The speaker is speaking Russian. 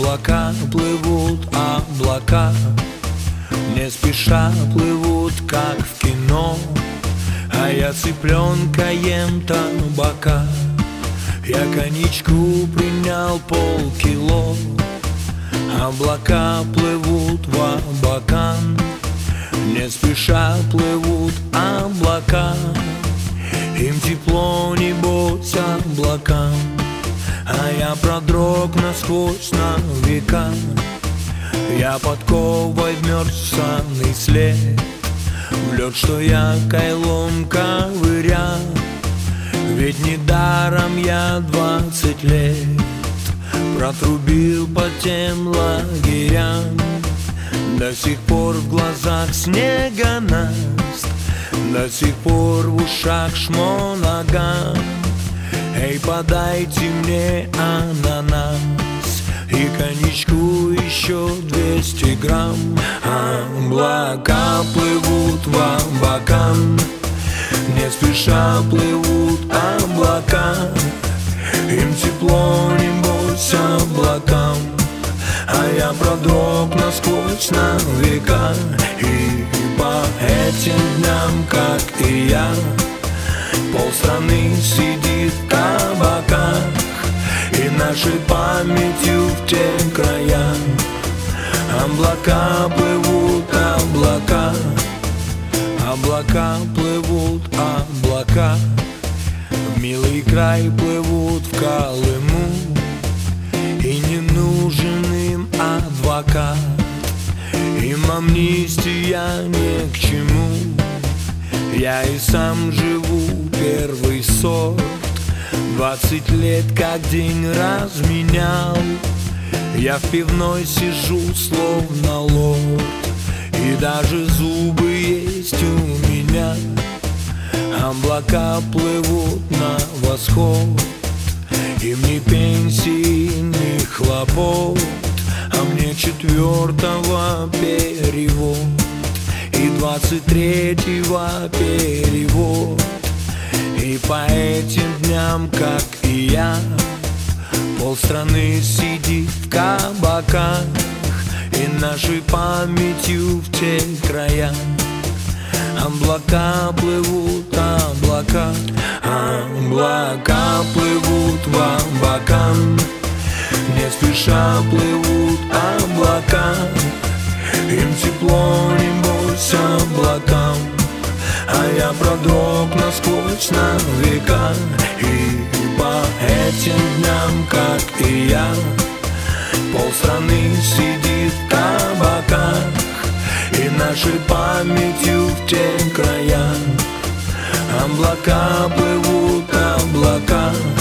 облака плывут, облака не спеша плывут, как в кино. А я цыпленка ем табака, я коньячку принял полкило. Облака плывут в Абакан, не спеша плывут облака. Им тепло, небось, облакам, а я продрог насквозь на века. Я подковой в мерзанный след, в лед, что я кайлом ковырял. Ведь недаром я 20 лет протрубил по тем лагерям. До сих пор в глазах снегонаст, до сих пор в ушах шмонаган. Эй, подайте мне ананас и коньячку еще 200 грамм. Облака плывут в Абакан, не спеша плывут облака. Им тепло, небось, облакам, а я продрог насквозь на века. И по этим дням, как и я, полстраны сидит в кабаках, и нашей памятью в те края облака плывут, облака. Облака плывут, облака в милый край плывут в Колыму. И не нужен им адвокат, им амнистия ни к чему. Я и сам живу первый сорт, 20 лет как день разменял. Я в пивной сижу словно лорд, и даже зубы есть у меня. Облака плывут на восход, им ни пенсии, ни хлопот, а мне 4-го перевод и 23-го перевод. И по этим дням, как и я, полстраны сидит в кабаках, и нашей памятью в те края облака плывут, облака. Облака плывут в Абакан, не спеша плывут облака. Им тепло, небось, облакам, а я продрог насквозь на века. И по этим дням, как и я, полстраны сидит в кабаках, и нашей памятью в те края облака плывут, облака.